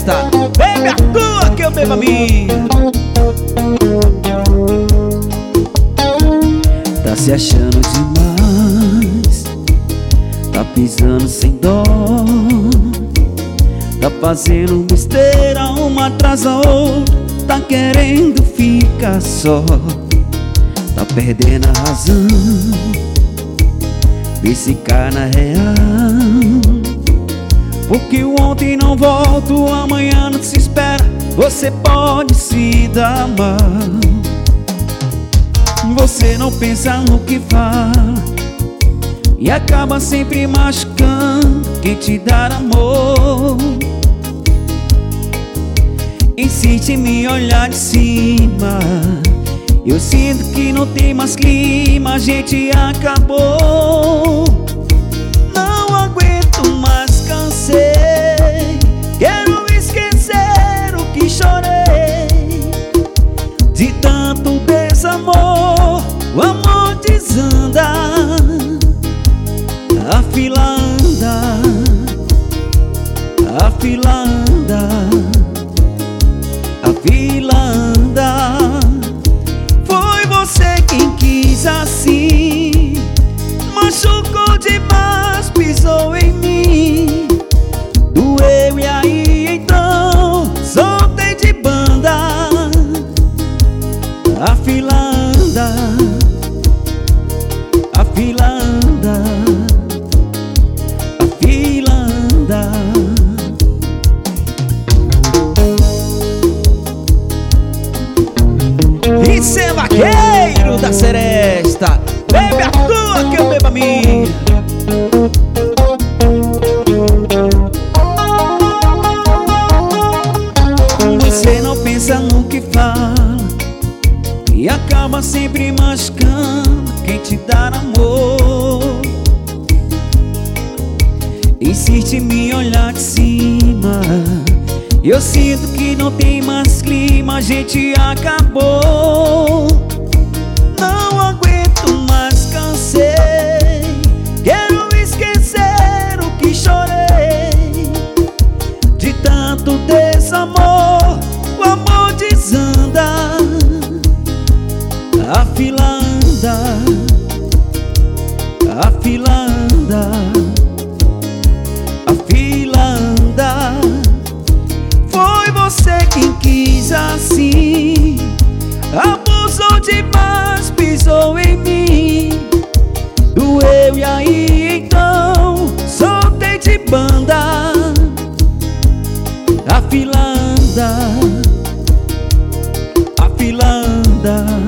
seresta. Bebe a tua que eu bebo a minha. Tá se achando demais, tá pisando sem dó, tá fazendo besteira uma atrás da outra, tá querendo ficar só, tá perdendo a razão. Vê se cai na real, porque o ontem não volta, o amanhã não se espera. Você pode se dar mal, você não pensa no que fala e acaba sempre machucando quem te dá amor. Insiste em me olhar de cima, eu sinto que não tem mais clima, a gente acabou. Não aguento mais, cansei, quero esquecer o que chorei. De tanto desamor, o amor desanda, a fila anda, a fila anda, a fila anda. Foi você quem quis assim, machucou demais, pisou em mim, doeu e aí então soltei de banda. A fila anda, a fila anda, a fila anda. Isso é vaqueiro da seresta. Bebe a tua que eu bebo a minha. Você não pensa no que fala e acaba sempre machucando quem te dá amor. Insiste em me olhar de cima, eu sinto que não tem mais clima, a gente acabou. Não aguento mais, cansei, quero esquecer o que chorei. De tanto desamor, o amor desanda, a fila anda, a fila anda, a fila anda. Foi você quem quis assim, abusou demais, pisou em mim, doeu e aí então soltei de banda. A fila anda, a fila anda,